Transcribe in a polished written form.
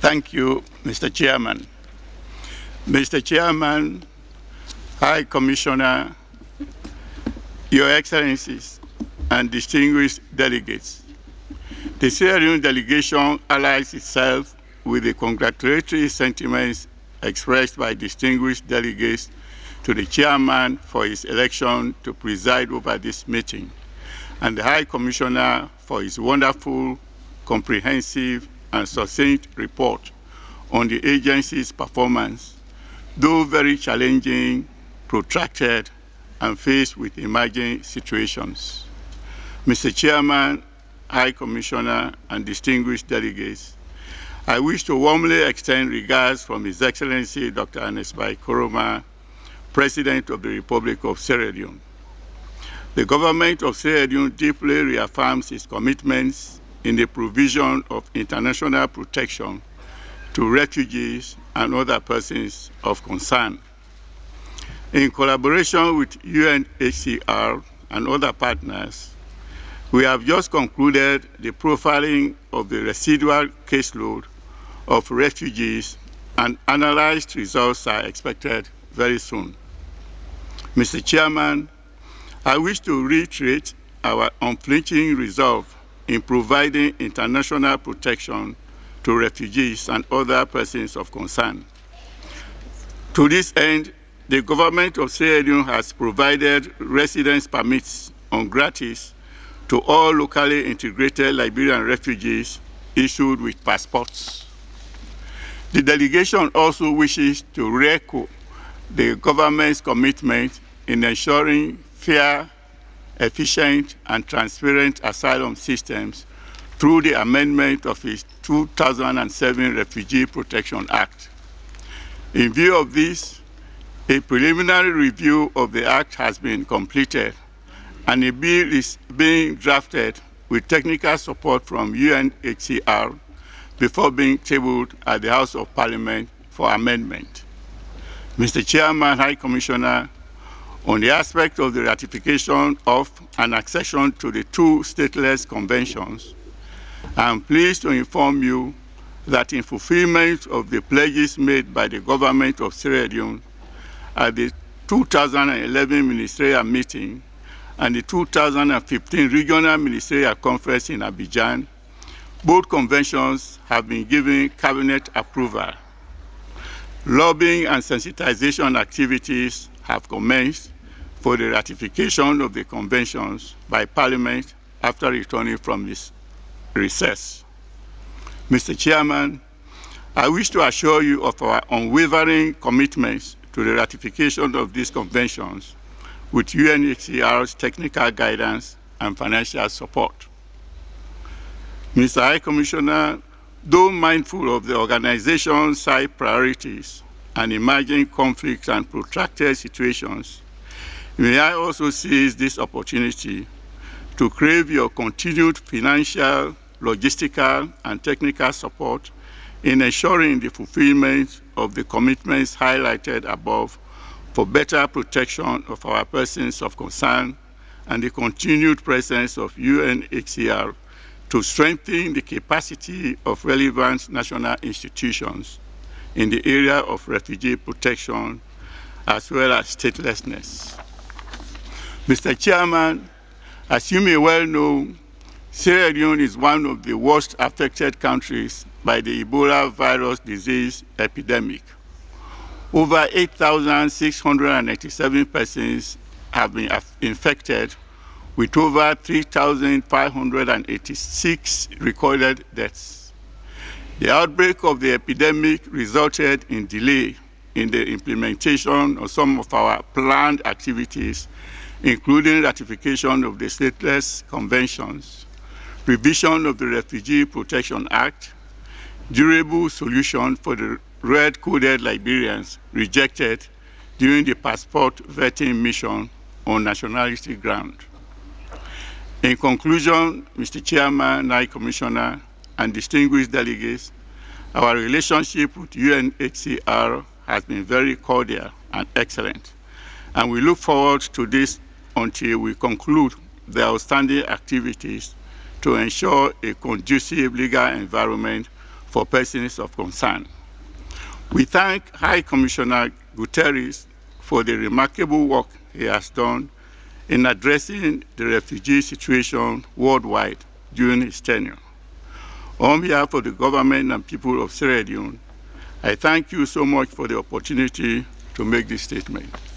Thank you, Mr. Chairman. Mr. Chairman, High Commissioner, Your Excellencies, and distinguished delegates, the Sierra Leone delegation allies itself with the congratulatory sentiments expressed by distinguished delegates to the chairman for his election to preside over this meeting, and the High Commissioner for his wonderful, comprehensive, and succinct report on the agency's performance, though very challenging, protracted, and faced with emerging situations. Mr. Chairman, High Commissioner, and distinguished delegates, I wish to warmly extend regards from His Excellency Dr. Ernest Bai Koroma, President of the Republic of Sierra Leone. The government of Sierra Leone deeply reaffirms its commitments in the provision of international protection to refugees and other persons of concern. In collaboration with UNHCR and other partners, we have just concluded the profiling of the residual caseload of refugees, and analyzed results are expected very soon. Mr. Chairman, I wish to reiterate our unflinching resolve in providing international protection to refugees and other persons of concern. To this end, the government of Sierra Leone has provided residence permits on gratis to all locally integrated Liberian refugees issued with passports. The delegation also wishes to re-echo the government's commitment in ensuring fair, efficient, and transparent asylum systems through the amendment of its 2007 Refugee Protection Act. In view of this, a preliminary review of the Act has been completed, and a bill is being drafted with technical support from UNHCR before being tabled at the House of Parliament for amendment. Mr. Chairman, High Commissioner, on the aspect of the ratification of and accession to the two stateless conventions, I am pleased to inform you that in fulfillment of the pledges made by the government of Sierra Leone at the 2011 ministerial meeting and the 2015 regional ministerial conference in Abidjan, both conventions have been given cabinet approval. Lobbying and sensitization activities have commenced for the ratification of the conventions by Parliament after returning from this recess. Mr. Chairman, I wish to assure you of our unwavering commitments to the ratification of these conventions with UNHCR's technical guidance and financial support. Mr. High Commissioner, though mindful of the organization's side priorities and emerging conflicts and protracted situations, may I also seize this opportunity to crave your continued financial, logistical, and technical support in ensuring the fulfillment of the commitments highlighted above for better protection of our persons of concern and the continued presence of UNHCR to strengthen the capacity of relevant national institutions in the area of refugee protection as well as statelessness. Mr. Chairman, as you may well know, Sierra Leone is one of the worst affected countries by the Ebola virus disease epidemic. Over 8,687 persons have been infected, with over 3,586 recorded deaths. The outbreak of the epidemic resulted in delay in the implementation of some of our planned activities, including ratification of the stateless conventions, revision of the Refugee Protection Act, durable solution for the red-coded Liberians rejected during the passport vetting mission on nationality ground. In conclusion, Mr. Chairman, High Commissioner, and distinguished delegates, our relationship with UNHCR has been very cordial and excellent, and we look forward to this until we conclude the outstanding activities to ensure a conducive legal environment for persons of concern. We thank High Commissioner Guterres for the remarkable work he has done in addressing the refugee situation worldwide during his tenure. On behalf of the government and people of Sierra Leone, I thank you so much for the opportunity to make this statement.